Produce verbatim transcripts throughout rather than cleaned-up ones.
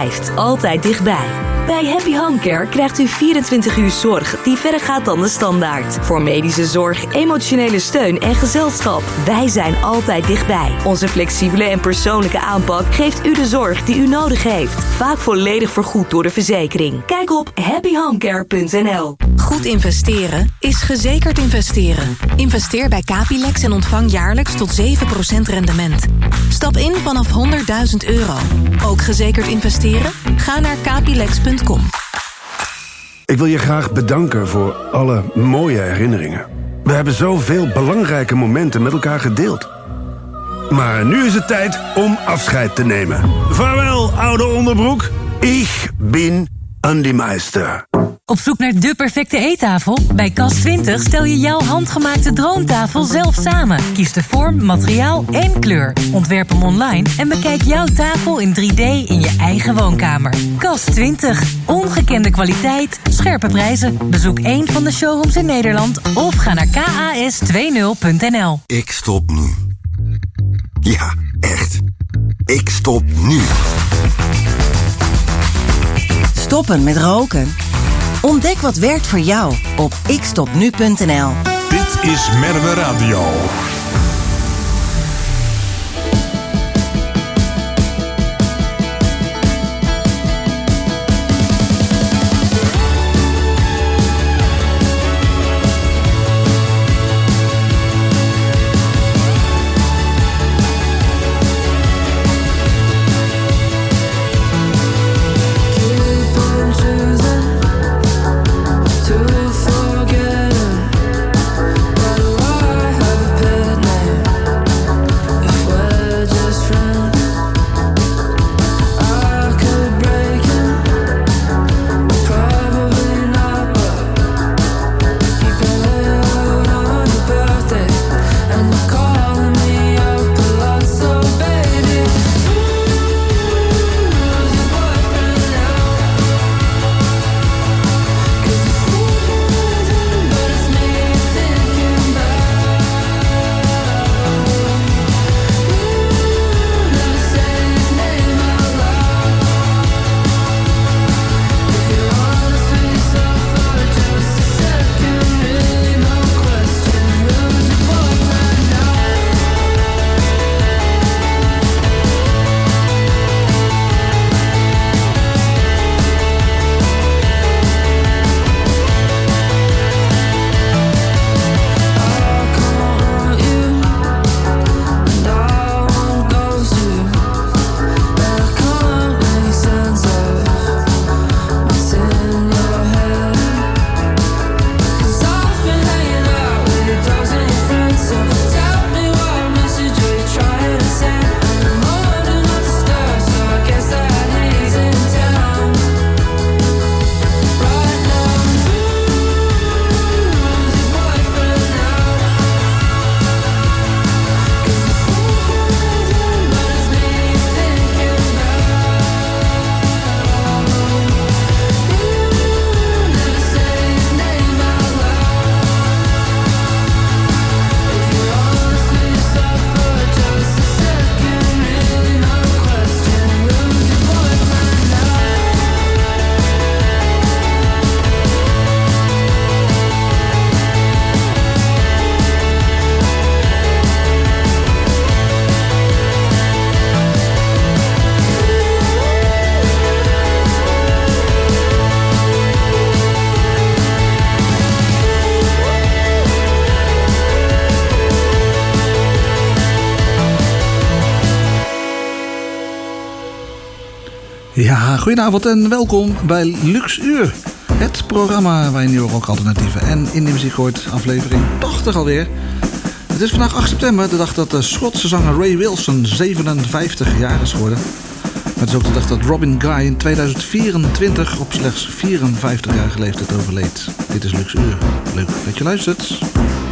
blijft altijd dichtbij. Bij Happy Home Care krijgt u vierentwintig uur zorg die verder gaat dan de standaard. Voor medische zorg, emotionele steun en gezelschap. Wij zijn altijd dichtbij. Onze flexibele en persoonlijke aanpak geeft u de zorg die u nodig heeft. Vaak volledig vergoed door de verzekering. Kijk op happy home care punt n l. Goed investeren is gezekerd investeren. Investeer bij Capilex en ontvang jaarlijks tot zeven procent rendement. Stap in vanaf honderdduizend euro. Ook gezekerd investeren? Ga naar capilex punt com. Ik wil je graag bedanken voor alle mooie herinneringen. We hebben zoveel belangrijke momenten met elkaar gedeeld. Maar nu is het tijd om afscheid te nemen. Vaarwel, oude onderbroek. Ik ben Andy Meister. Op zoek naar de perfecte eettafel? Bij Kas twintig stel je jouw handgemaakte droomtafel zelf samen. Kies de vorm, materiaal en kleur. Ontwerp hem online en bekijk jouw tafel in drie D in je eigen woonkamer. Kas twintig. Ongekende kwaliteit, scherpe prijzen. Bezoek een van de showrooms in Nederland of ga naar kas twintig punt n l. Ik stop nu. Ja, echt. Ik stop nu. Stoppen met roken? Ontdek wat werkt voor jou op ik stop nu punt n l. Dit is Merwe Radio. Ja, goedenavond en welkom bij Lux Uur. Het programma waar je nieuwe rockalternatieven en indie muziek hoort. Aflevering tachtig alweer. Het is vandaag acht september, de dag dat de Schotse zanger Ray Wilson zevenenvijftig jaar is geworden. Het is ook de dag dat Robin Guy in tweeduizend vierentwintig op slechts vierenvijftigjarige leeftijd overleed. Dit is Lux Uur. Leuk dat je luistert.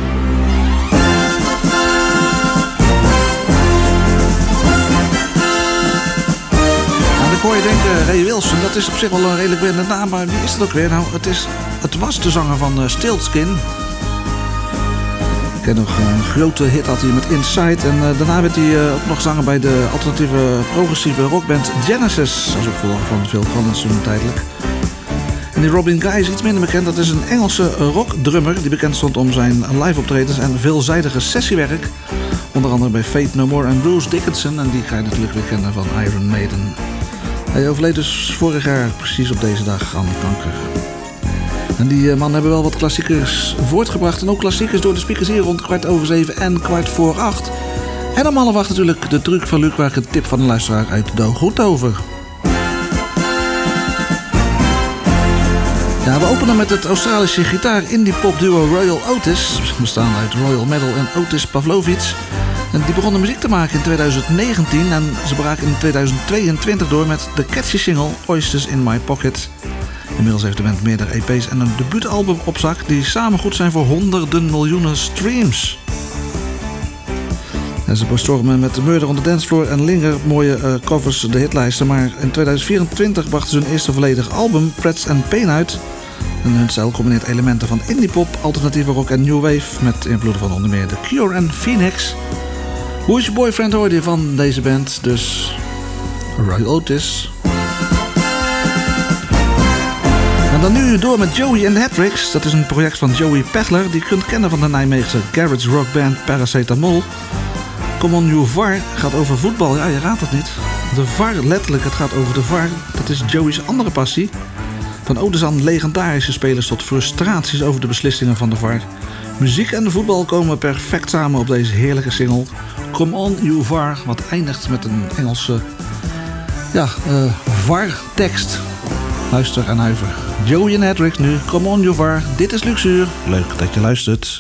Ik hoor je denken, Ray Wilson, dat is op zich wel een redelijk bekende naam, maar wie is het ook weer? Nou, het, is, het was de zanger van uh, Stiltskin. ken nog een grote hit had hij met Inside. En uh, daarna werd hij uh, ook nog zanger bij de alternatieve progressieve rockband Genesis. Als opvolger van Phil Collins toen tijdelijk. En die Robin Guy is iets minder bekend. Dat is een Engelse rockdrummer die bekend stond om zijn live optredens en veelzijdige sessiewerk. Onder andere bij Faith No More en Bruce Dickinson. En die ga je natuurlijk weer kennen van Iron Maiden. Hij overleed dus vorig jaar precies op deze dag aan kanker. En die mannen hebben wel wat klassiekers voortgebracht. En ook klassiekers door de speakers hier rond kwart over zeven en kwart voor acht. En om half acht natuurlijk de truc van Luc, waar ik een tip van de luisteraar uit de goed over. Ja, we openen met het Australische gitaar-indie-pop duo Royal Otis. Bestaan uit Royal Medal en Otis Pavlovic. En die begonnen muziek te maken in twintig negentien. En ze braken in twintig tweeëntwintig door met de catchy single Oysters in My Pocket. Inmiddels heeft de band meerdere E P's en een debuutalbum op zak die samen goed zijn voor honderden miljoenen streams. En ze bestormen met Murder on the Dance Floor en Linger mooie uh, covers de hitlijsten. Maar in twintig vierentwintig brachten ze hun eerste volledige album, Pretz and Pain, uit. En hun stijl combineert elementen van indie-pop, alternatieve rock en new wave met invloeden van onder meer The Cure en Phoenix. Who is Your Boyfriend hoorde je van deze band, dus Roy Otis. En dan nu door met Joey and the Hat-Tricks. Dat is een project van Joey Pegler, die je kunt kennen van de Nijmeegse garage rockband Paracetamol. Come On You V A R gaat over voetbal. Ja, je raadt het niet. De V A R, letterlijk, het gaat over de V A R. Dat is Joey's andere passie. Van odes aan legendarische spelers tot frustraties over de beslissingen van de V A R. Muziek en de voetbal komen perfect samen op deze heerlijke single. Come On You V A R, wat eindigt met een Engelse ja, uh, V A R-tekst. Luister en huiver. Joey en Hat-Tricks nu. Come On You V A R. Dit is Luxuur. Leuk dat je luistert.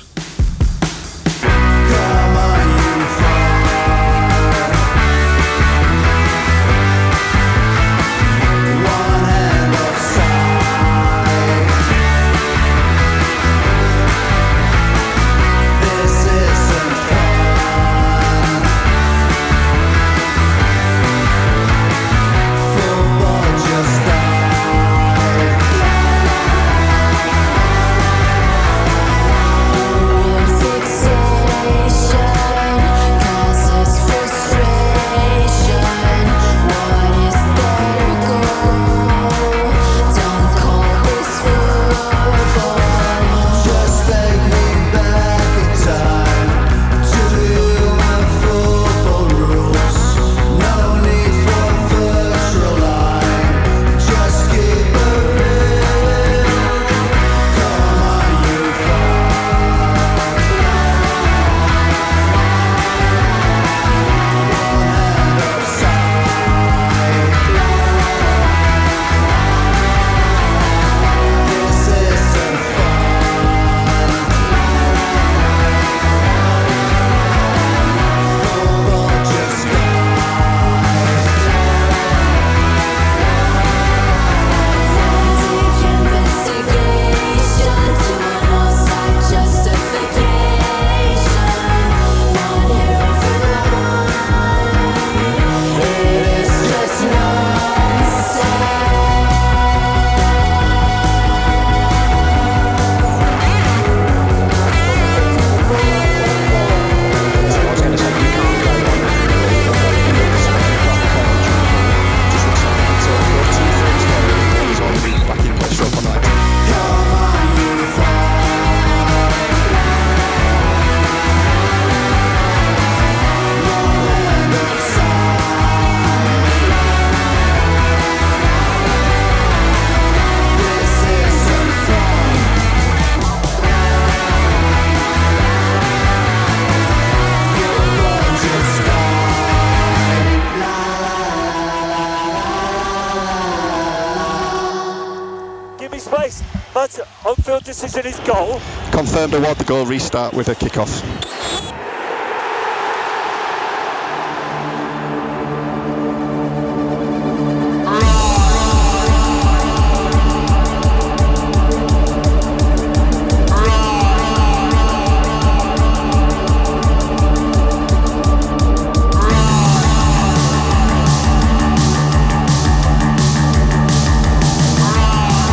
On-field decision is goal. Confirmed award the goal, restart with a kick-off.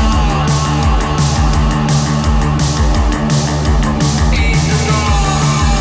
Eat the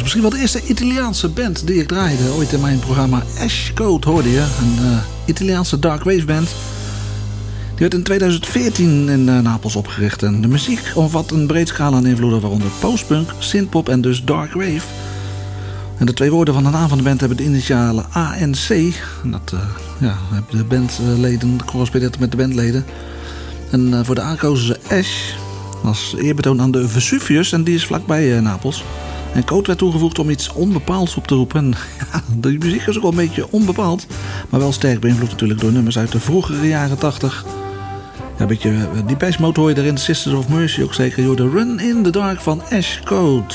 Misschien wel de eerste Italiaanse band die ik draaide. Ooit in mijn programma Ash Code hoorde je. Een uh, Italiaanse dark wave band. Die werd in tweeduizend veertien in uh, Napels opgericht. En de muziek omvat een breed scala aan invloeden, waaronder postpunk, synthpop en dus dark wave. En de twee woorden van de naam van de band hebben de initialen A en C. En dat uh, ja, hebben de bandleden correspondeert met de bandleden. En uh, voor de A kozen ze Ash als eerbetoon aan de Vesuvius. En die is vlakbij uh, Napels. En code werd toegevoegd om iets onbepaalds op te roepen. En ja, de muziek is ook wel een beetje onbepaald. Maar wel sterk beïnvloed natuurlijk door nummers uit de vroegere jaren tachtig. Ja, een beetje uh, Depeche Mode hoor je erin. Sisters of Mercy ook zeker. Je hoort de Run in the Dark van Ash Code.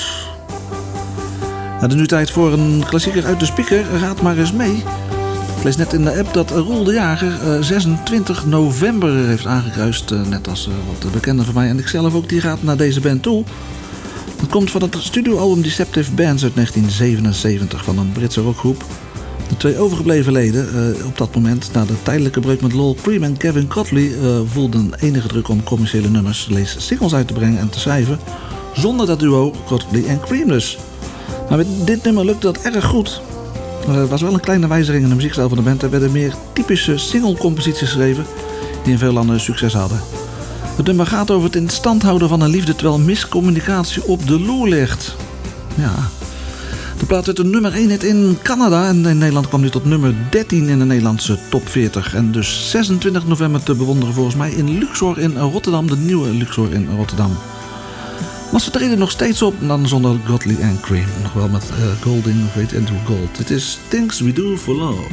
Het is nu tijd voor een klassieker uit de speaker. Raad maar eens mee. Ik lees net in de app dat Roel de Jager uh, zesentwintig november heeft aangekruist. Uh, net als uh, wat bekenden van mij en ik zelf ook. Die gaat naar deze band toe. Het komt van het studioalbum Deceptive Bands uit negentien zevenenzeventig van een Britse rockgroep. De twee overgebleven leden uh, op dat moment, na de tijdelijke breuk met Lol Cream en Kevin Cotley, uh, voelden enige druk om commerciële nummers, lees singles uit te brengen en te schrijven. Zonder dat duo Cotley en Cream dus. Maar met dit nummer lukte dat erg goed. Er was wel een kleine wijziging in de muziekstijl van de band. Er werden meer typische single-composities geschreven die in veel landen succes hadden. Het nummer gaat over het in stand houden van een liefde terwijl miscommunicatie op de loer ligt. Ja. De plaat werd een nummer één hit in Canada en in Nederland kwam nu tot nummer dertien in de Nederlandse top veertig. En dus zesentwintig november te bewonderen volgens mij in Luxor in Rotterdam, de nieuwe Luxor in Rotterdam. Maar ze treden nog steeds op, dan zonder Cotley en Cream. Nog wel met uh, Golding, Fade into Gold. Het is Things We Do For Love.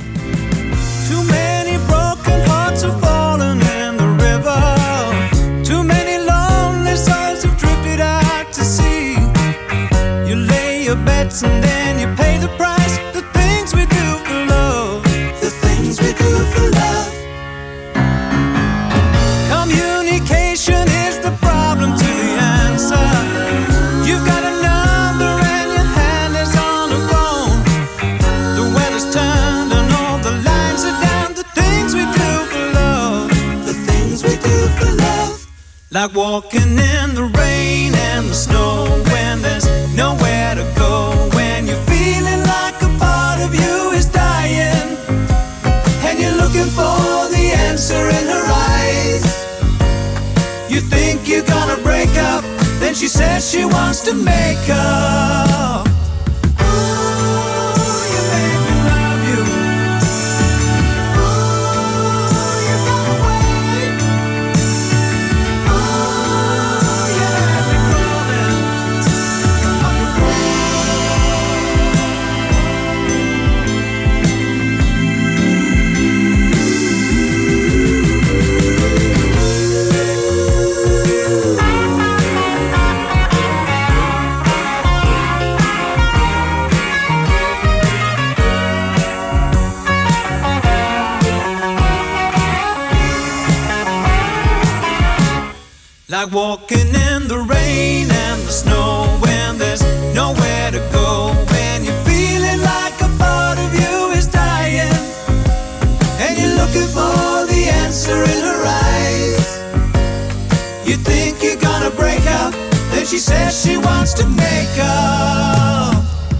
Too many broken hearts have fallen in the river. Too many lonely souls have drifted out to sea. You lay your bets and then you pay the price. The things we do for love. The things we do for love. Communication is the problem to the answer. You've got a number and your hand is on the phone. The weather's turned and all the lines are down. The things we do for love. The things we do for love. Like walking in the rain and the snow when there's nowhere to go. When you're feeling like a part of you is dying and you're looking for the answer in her eyes. You think you're gonna break up, then she says she wants to make up. Like walking in the rain and the snow when there's nowhere to go. When you're feeling like a part of you is dying and you're looking for the answer in her eyes. You think you're gonna break up, then she says she wants to make up.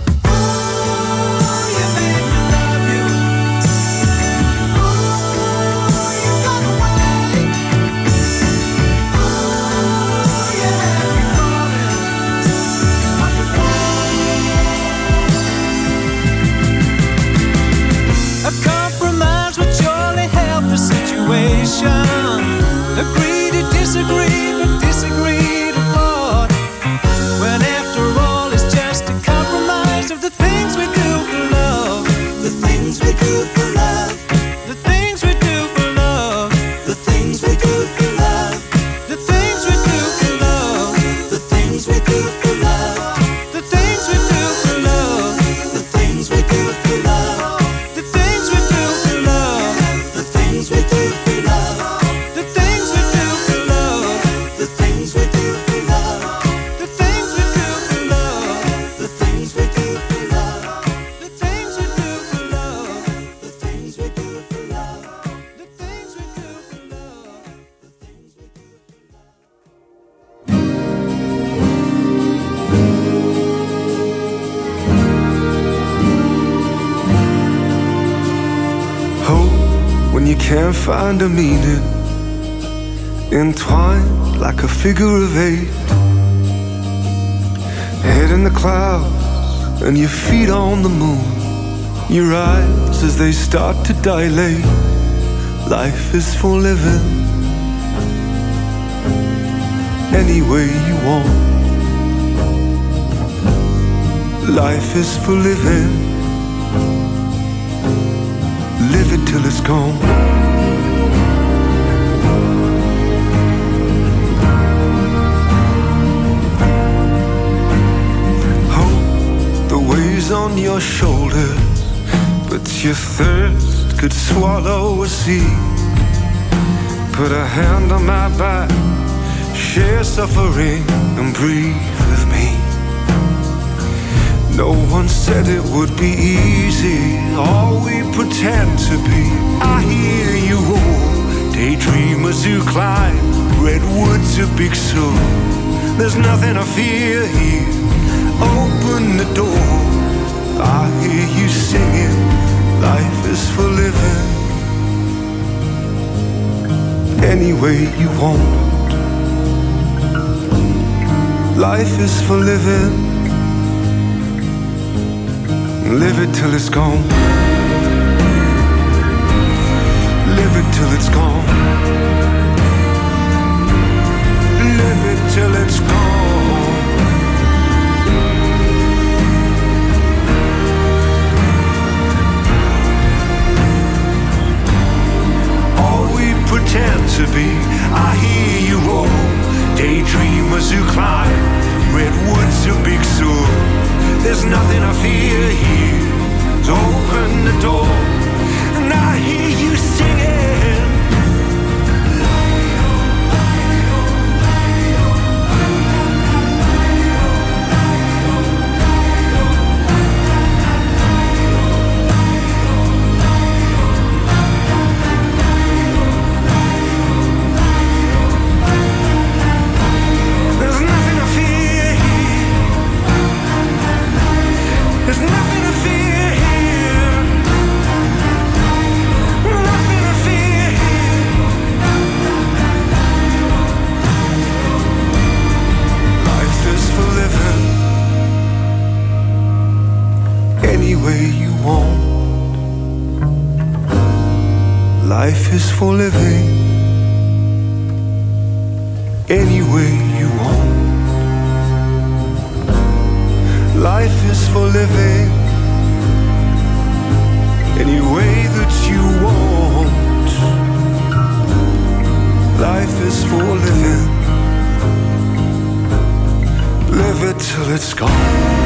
Agree to disagree, but disagree to part. When after all it's just a compromise of the things we do for love. The things we do for love. The things we do for love. The things we do for love. The things we do for love. The things we do for love. The things we do for love. The things we do for love. The things we do for love. The things we do for love. The things we do for love. The things we do can't find a meaning, entwined like a figure of eight. Head in the clouds and your feet on the moon, your eyes as they start to dilate. Life is for living any way you want. Life is for living, live it till it's gone. Hold the waves on your shoulders, but your thirst could swallow a sea. Put a hand on my back, share suffering and breathe with me. No one said it would be easy, all we pretend to be. I hear you all, daydreamers who climb redwoods to Big Sur. There's nothing I fear here, open the door. I hear you singing, life is for living any way you want. Life is for living, live it till it's gone. Live it till it's gone. Live it till it's gone. All we pretend to be, I hear you roll. Daydreamers who climb redwoods to Big Sur. There's nothing I fear here, so open the door, and I hear you singing. Life is for living any way you want. Life is for living any way that you want. Life is for living, live it till it's gone.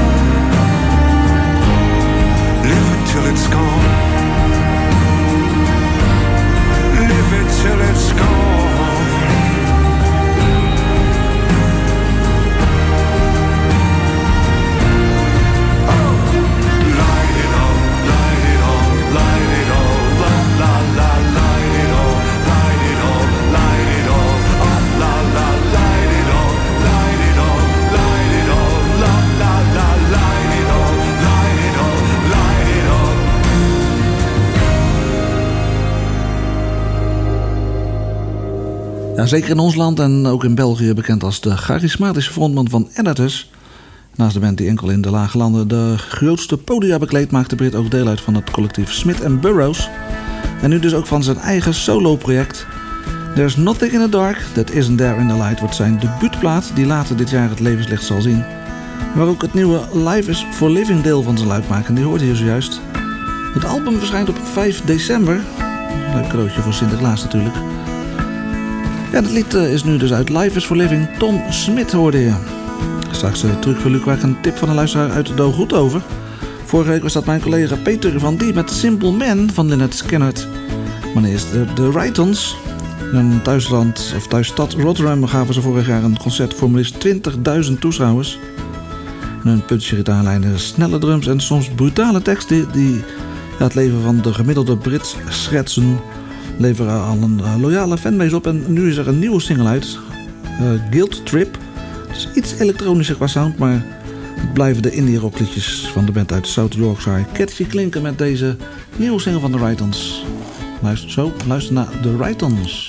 Live it till it's gone. Live it till it's gone. Oh, light it up, light it up, light it up, la la la, light it up, light it up, light it up, oh, la la, light it up, light it up, light it up, la la la, light it up, light it up, light it up. Ja, zeker in ons land en ook in België bekend als de charismatische frontman van Editors. Naast de band die enkel in de lage landen de grootste podia bekleedt, maakt de Brit ook deel uit van het collectief Smith and Burroughs. En nu dus ook van zijn eigen solo-project. There's Nothing in the Dark That Isn't There in the Light wordt zijn debuutplaat die later dit jaar het levenslicht zal zien. Waar ook het nieuwe Life is for Living deel van zal uitmaken. Die hoorde je zojuist. Het album verschijnt op vijf december. Leuk cadeautje voor Sinterklaas natuurlijk. Ja, het lied is nu dus uit Life is for Living. Tom Smith hoorde je. Straks uh, terug voor Luc, waar ik een tip van een luisteraar uit Do Goed over. Vorige week was dat mijn collega Peter van Die met Simple Man van Lynyrd Skynyrd. Maar eerst de, de Rhytons. In hun thuisland, of thuisstad Rotterdam gaven ze vorig jaar een concert voor maar liefst twintigduizend toeschouwers. En hun punchy gitaarlijnen, snelle drums en soms brutale teksten die ja, het leven van de gemiddelde Brit schetsen, leveren al een uh, loyale fanbase op. En nu is er een nieuwe single uit, uh, Guilt Trip. Het is iets elektronischer qua sound, maar het blijven de indie rockliedjes van de band uit South Yorkshire catchy klinken met deze nieuwe single van de Rhytons. Luister, zo, luister naar The Ride-Ons.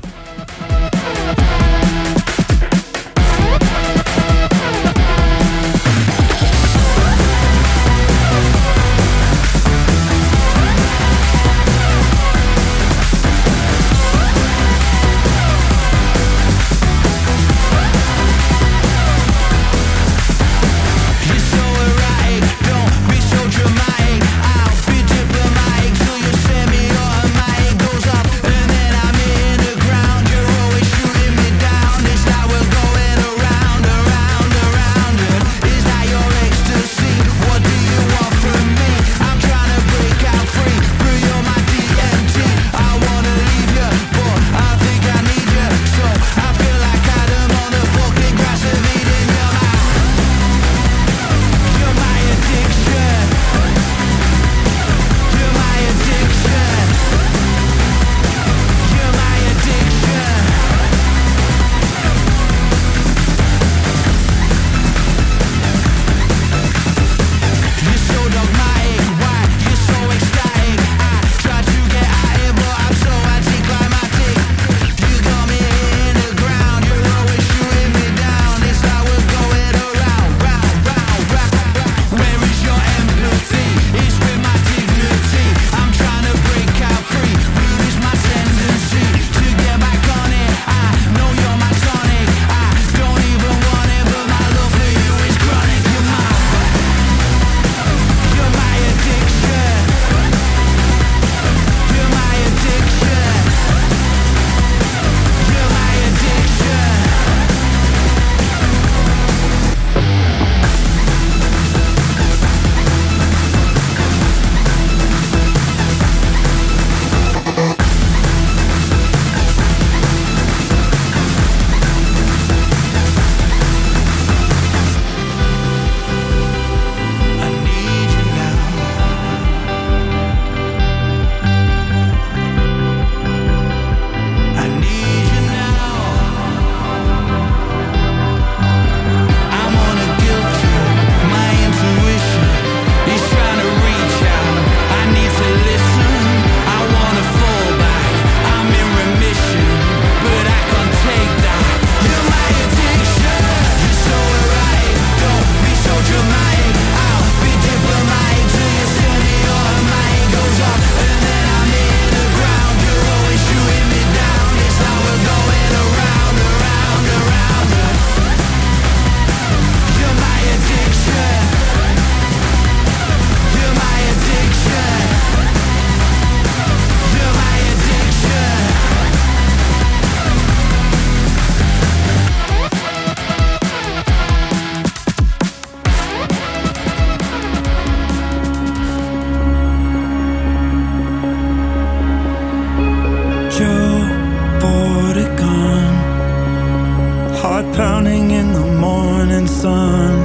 pounding in the morning sun,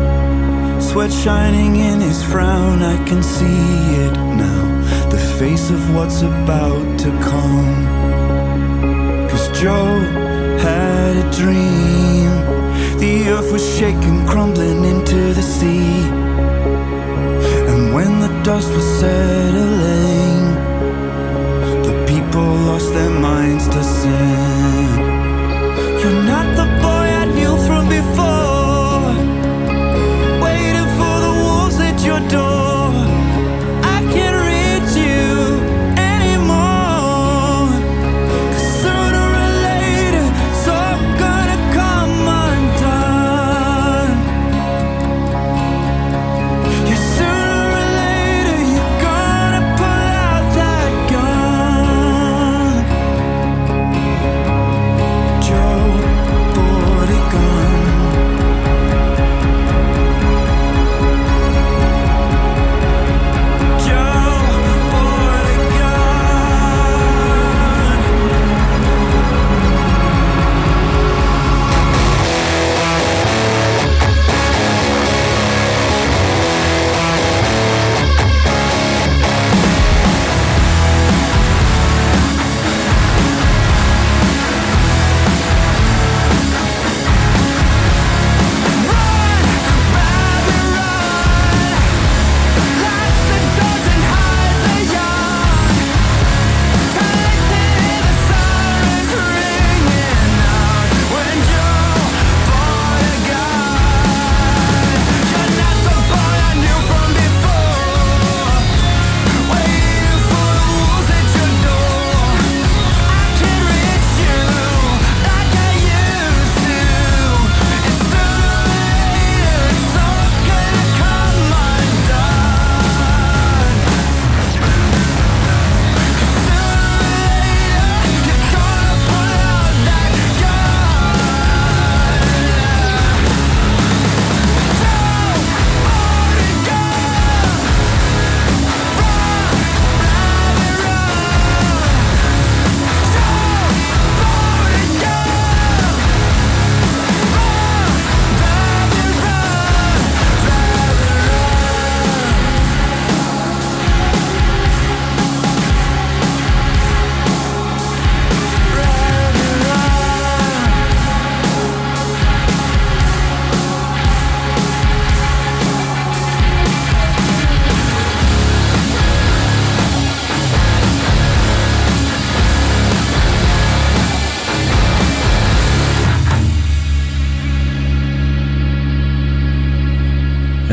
sweat shining in his frown. I can see it now, the face of what's about to come. 'Cause Joe had a dream, the earth was shaking, crumbling into the sea. And when the dust was settling, the people lost their minds to sin. You're not the boy I knew from before, waiting for the wolves at your door. I can't reach you anymore, 'cause sooner or later it's all gonna come undone. Yeah, sooner or later you're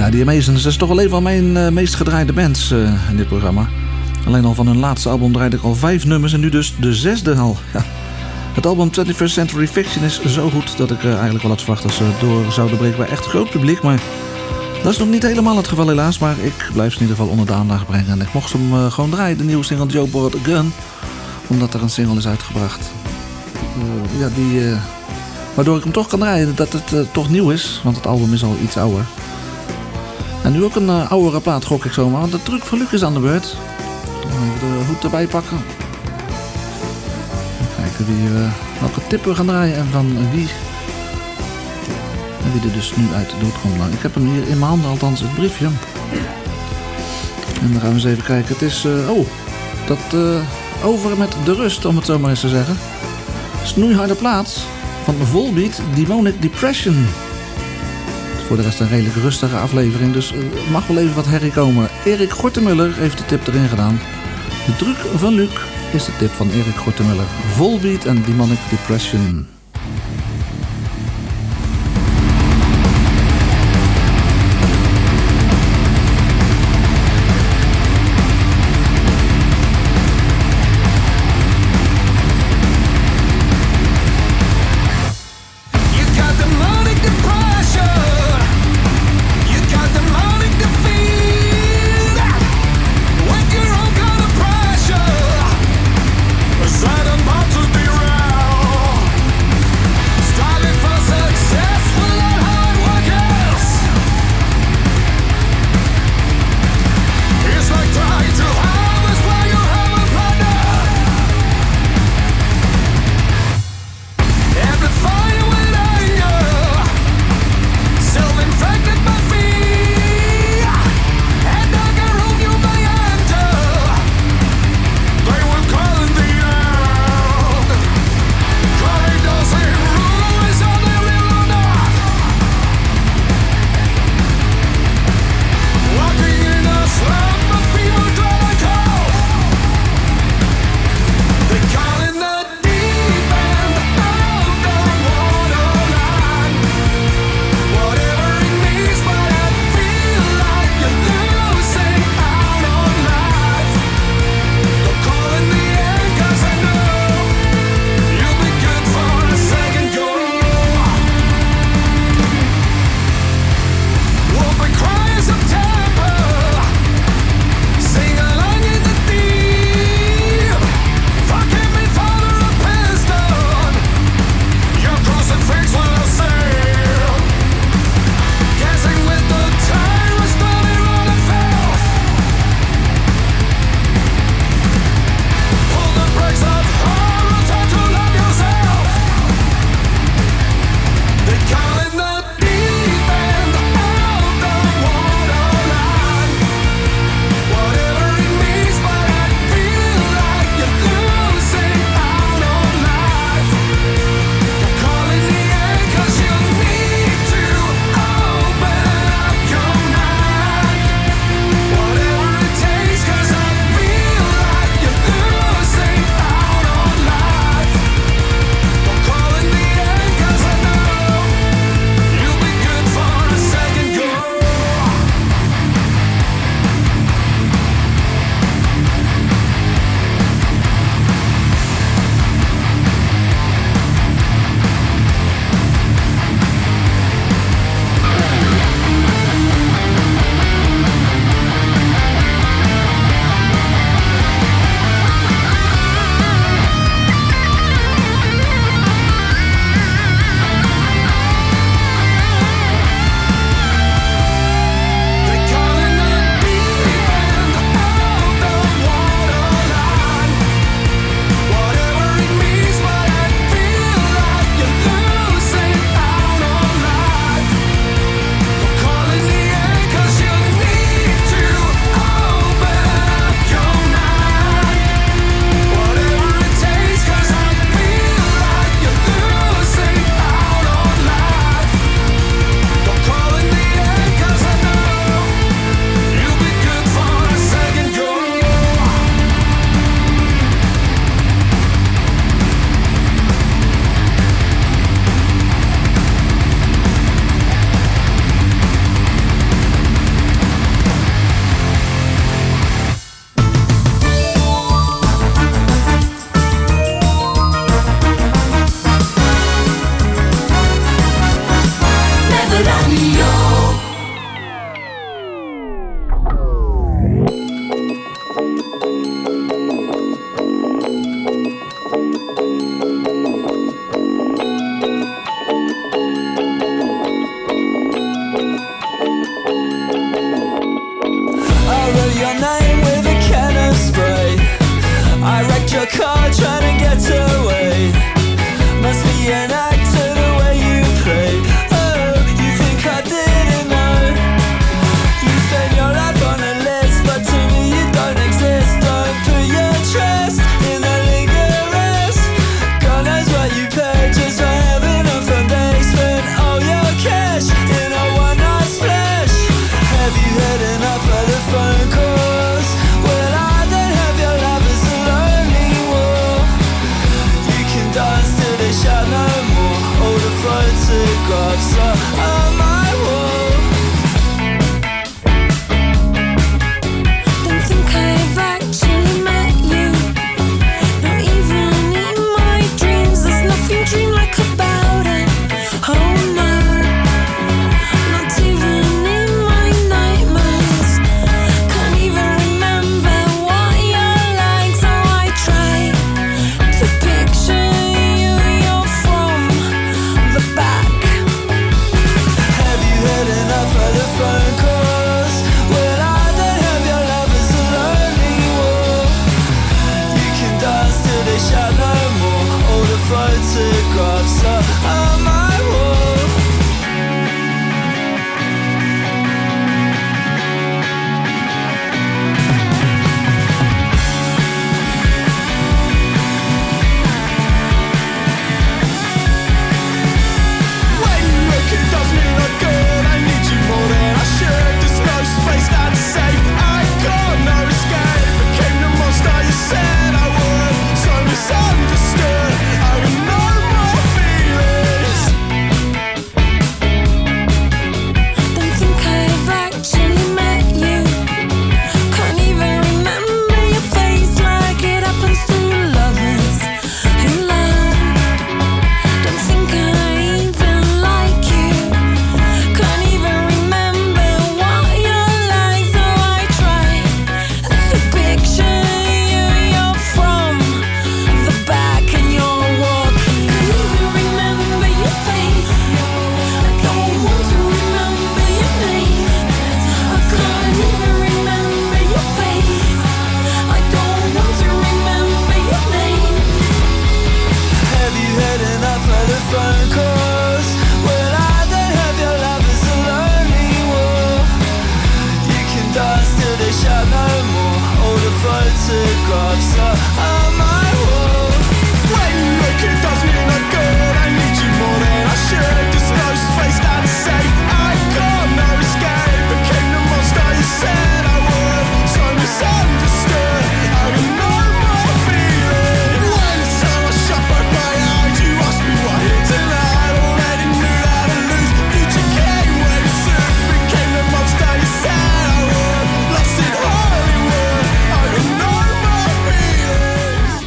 Ja, die Amazons, dat is toch wel een van mijn uh, meest gedraaide bands uh, in dit programma. Alleen al van hun laatste album draaide ik al vijf nummers en nu dus de zesde al. Ja. Het album twenty-first Century Fiction is zo goed dat ik uh, eigenlijk wel had verwacht dat ze door zouden breken bij echt groot publiek. Maar dat is nog niet helemaal het geval helaas. Maar ik blijf ze in ieder geval onder de aandacht brengen. En ik mocht hem uh, gewoon draaien, de nieuwe single Joe Bought a Gun. Omdat er een single is uitgebracht. Uh, ja, die, uh, waardoor ik hem toch kan draaien dat het uh, toch nieuw is. Want het album is al iets ouder. En nu ook een uh, oudere plaat, gok ik zomaar. Want de truc van Luc is aan de beurt. Even de hoed erbij pakken. Kijken wie, uh, welke tip we gaan draaien en van wie. En wie er dus nu uit doet komt. Nou, ik heb hem hier in mijn handen, althans het briefje. En dan gaan we eens even kijken. Het is, uh, oh, dat uh, over met de rust, om het zo maar eens te zeggen. Snoeiharde plaat van Volbeat, Demonic Depression. Voor de rest een redelijk rustige aflevering, dus er mag wel even wat herrie komen. Erik Gortemuller heeft de tip erin gedaan. De truc van Luc is de tip van Erik Gortemuller. Volbeat en Demonic Depression. Sudden about to be round. photographs on my wall. Don't think I've actually met you. Not even in my dreams. There's nothing dreamlike about it. Oh no. Not even in my nightmares. Can't even remember what you're like. So I try to picture you. You're from the back. Have you had enough of the phone calls? Well, I don't have your love as a lonely wolf. You can dance till they shout no more. All the photographs are on my wall. When you look, it does me no good. I need you more than I should. There's no space that's safe. I got no escape. Became the monster you said I would. So misunderstood. I have no more feelings. Don't think I've actually met you. Can't even remember your face like it happens to lovers who love. Don't think I even like you. Can't even remember what you're like. So I try to picture you. You're from the back and you're walking. Can't even remember your face. I don't want to remember your name. I can't even remember your face. I don't want to remember your name. Have you had enough of the phone calls? Well, I don't have your love as a lonely wolf. You can dance till they shout no more. All the photographs are on my wall. When you look, it does me no good. I need you more than I should. There's no space that's safe. I got no escape. Became the monster you said I would. So misunderstood. I have no more feeling. When it's time I shut both my eyes, you asked me what hit tonight. Already knew how to lose. Future came way too soon. Became the monster you said I would. Lost in Hollywood. I have no more feelings.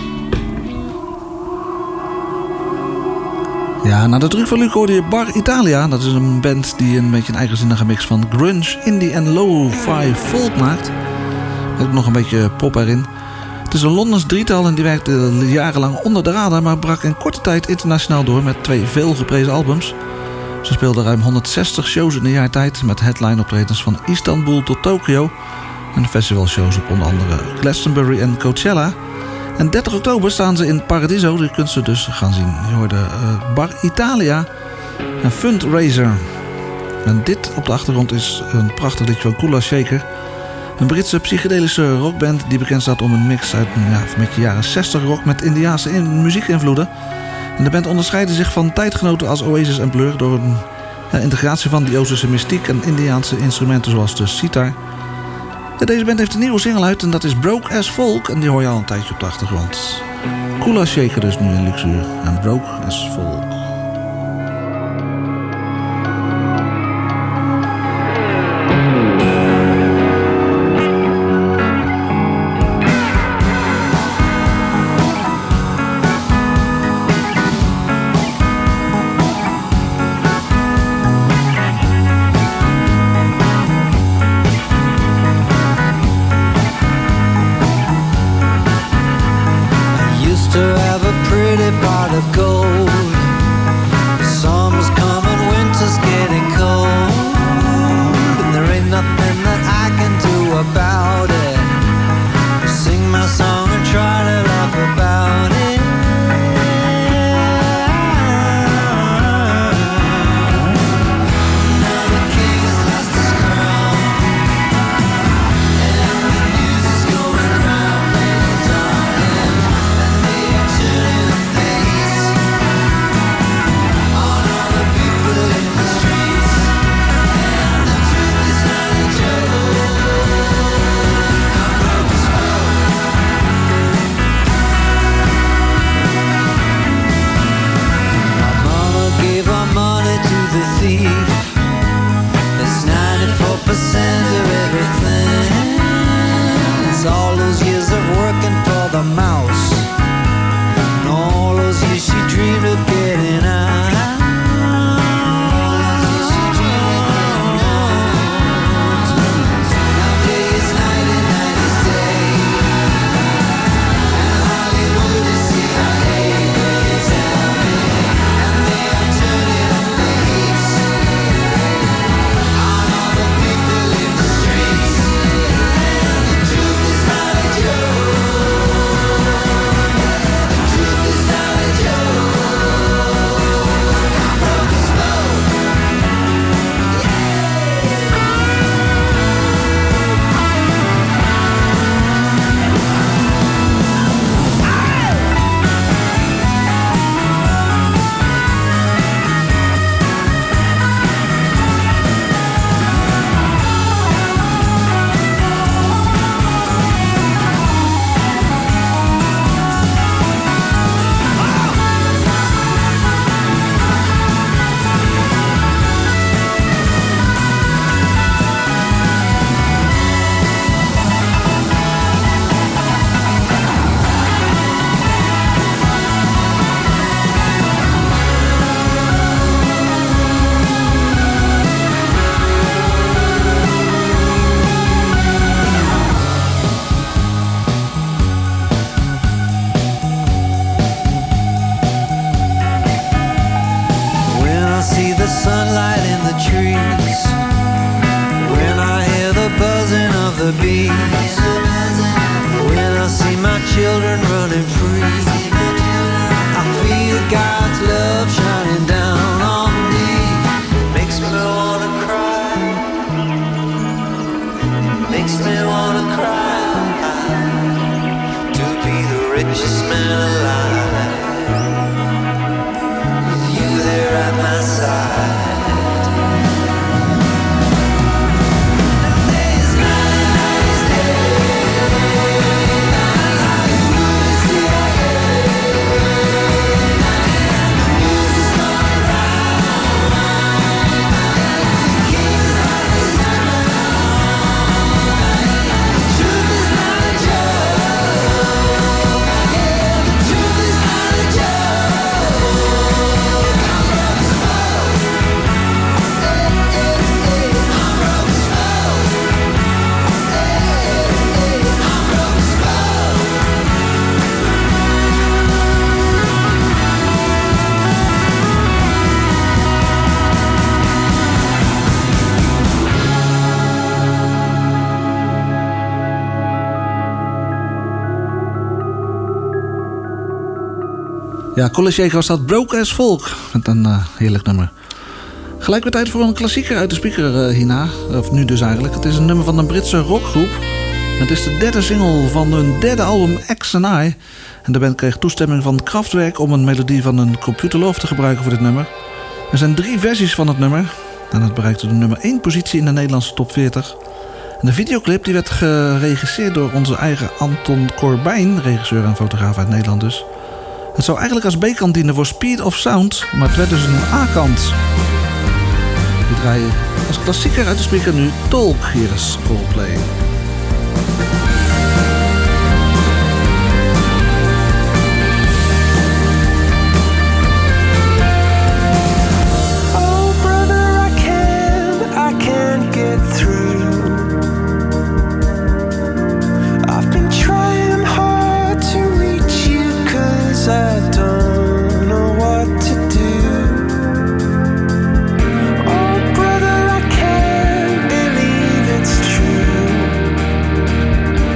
Ja, na de truc van Luc hoorde je Bar Italia. Dat is een band die een beetje een eigenzinnige mix van grunge, indie en lo-fi folk maakt. Met ook nog een beetje pop erin. Het is een Londens drietal en die werkte jarenlang onder de radar, maar brak in korte tijd internationaal door met twee veelgeprezen albums. Ze speelden ruim honderdzestig shows in een jaar tijd met headline-optredens van Istanbul tot Tokio. En festivalshows op onder andere Glastonbury en Coachella. En dertig oktober staan ze in Paradiso, die kunt ze dus gaan zien. Je hoorde uh, Bar Italia, een fundraiser. En dit op de achtergrond is een prachtig liedje van Kula Shaker. Een Britse psychedelische rockband die bekend staat om een mix uit ja, een beetje jaren zestig rock met Indiaanse in- muziekinvloeden. En de band onderscheidde zich van tijdgenoten als Oasis en Blur door een ja, integratie van die Oosterse mystiek en Indiaanse instrumenten zoals de sitar. Ja, deze band heeft een nieuwe single uit en dat is Broke as Folk en die hoor je al een tijdje op de achtergrond. Kula Shaker dus nu in Luxuur en Broke as Folk. Used to have a pretty pot of gold. Ja, College was dat Broke as Folk. Met een uh, heerlijk nummer. Gelijk weer tijd voor een klassieker uit de speaker uh, hierna. Of nu dus eigenlijk. Het is een nummer van een Britse rockgroep. Het is de derde single van hun derde album X and I. En de band kreeg toestemming van Kraftwerk om een melodie van een Computer Love te gebruiken voor dit nummer. Er zijn drie versies van het nummer. En het bereikte de nummer één positie in de Nederlandse top veertig. En de videoclip die werd geregisseerd door onze eigen Anton Corbijn, regisseur en fotograaf uit Nederland dus. Het zou eigenlijk als B-kant dienen voor Speed of Sound, maar het werd dus een A-kant. We draaien als klassieker uit de speaker nu Talk. Hier is Coldplay. Oh brother, I can't believe it's true.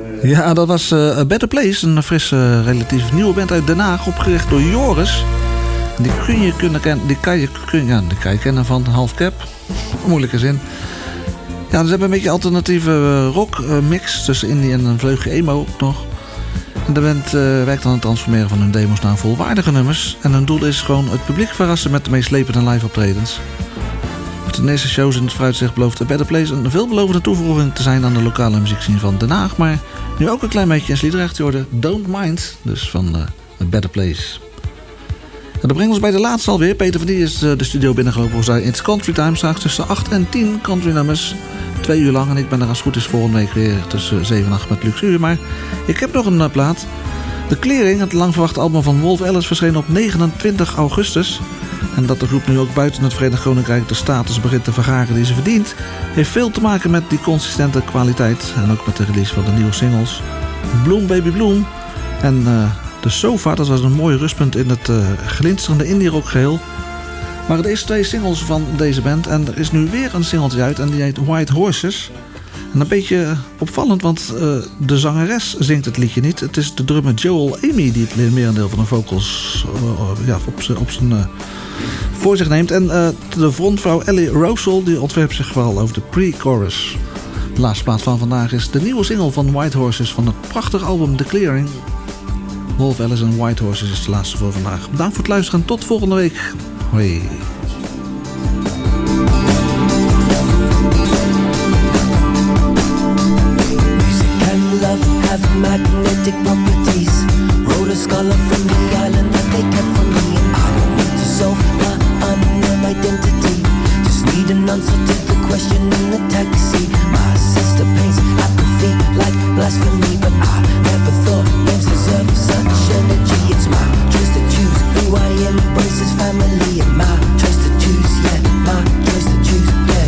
Ja, dat was uh, A Better Place, een frisse, uh, relatief nieuwe band uit Den Haag, opgericht door Joris. Die kun je, kunnen ken, die kan je, kun, ja, die kan je kennen van Half Cap. Moeilijke zin. Ja, ze hebben een beetje alternatieve uh, rock uh, mix tussen indie en een vleugje emo ook nog. En de band uh, werkt aan het transformeren van hun demos naar volwaardige nummers. En hun doel is gewoon het publiek verrassen met de meest slepende live optredens. Met de eerste shows in het vooruitzicht belooft A Better Place een veelbelovende toevoeging te zijn aan de lokale muziekscene van Den Haag. Maar nu ook een klein beetje in Sliedrecht. Je hoorde Don't Mind, dus van uh, A Better Place. En dat brengt ons bij de laatste alweer. Peter van Die is uh, de studio binnengelopen voor zijn It's Country Time. Straks tussen acht en tien country nummers. Twee uur lang. En ik ben er als het goed is volgende week weer tussen zeven en acht met Luxe Uur. Maar ik heb nog een uh, plaat. The Clearing, het lang verwachte album van Wolf Alice, verscheen op negenentwintig augustus. En dat de groep nu ook buiten het Verenigd Koninkrijk de status begint te vergaren die ze verdient, heeft veel te maken met die consistente kwaliteit. En ook met de release van de nieuwe singles Bloom Baby Bloom en uh, The Sofa. Dat was een mooi rustpunt in het uh, glinsterende indie rock geheel. Maar de eerste twee singles van deze band. En er is nu weer een singeltje uit en die heet White Horses. En een beetje opvallend, want uh, de zangeres zingt het liedje niet. Het is de drummer Joel Amy die het merendeel van de vocals uh, ja, op zijn op zijn uh, voor zich neemt. En uh, de frontvrouw Ellie Rosel die ontwerpt zich vooral over de pre-chorus. De laatste plaat van vandaag is de nieuwe single van White Horses van het prachtige album The Clearing. Wolf Alice en White Horses is de laatste voor vandaag. Bedankt voor het luisteren en tot volgende week. Hoi. Magnetic properties. Wrote a scholar from the island that they kept from me. I don't need to solve my unknown identity. Just need an answer to the question in the taxi. My sister paints apathy like blasphemy, but I never thought names deserve such energy. It's my choice to choose who I embrace as family, and my choice to choose, yeah, my choice to choose, yeah.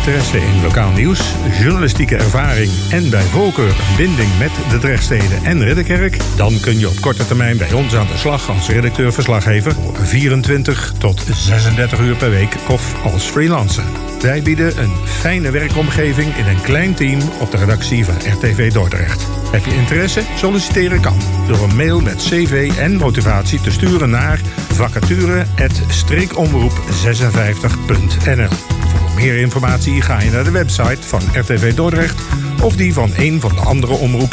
interesse in lokaal nieuws, journalistieke ervaring en bij voorkeur een binding met de Drechtsteden en Ridderkerk? Dan kun je op korte termijn bij ons aan de slag als redacteur-verslaggever voor vierentwintig tot zesendertig uur per week of als freelancer. Wij bieden een fijne werkomgeving in een klein team op de redactie van R T V Dordrecht. Heb je interesse? Solliciteren kan door een mail met cv en motivatie te sturen naar vacature apenstaartje streekomroep zesenvijftig punt n l. Voor meer informatie ga je naar de website van R T V Dordrecht of die van een van de andere omroepen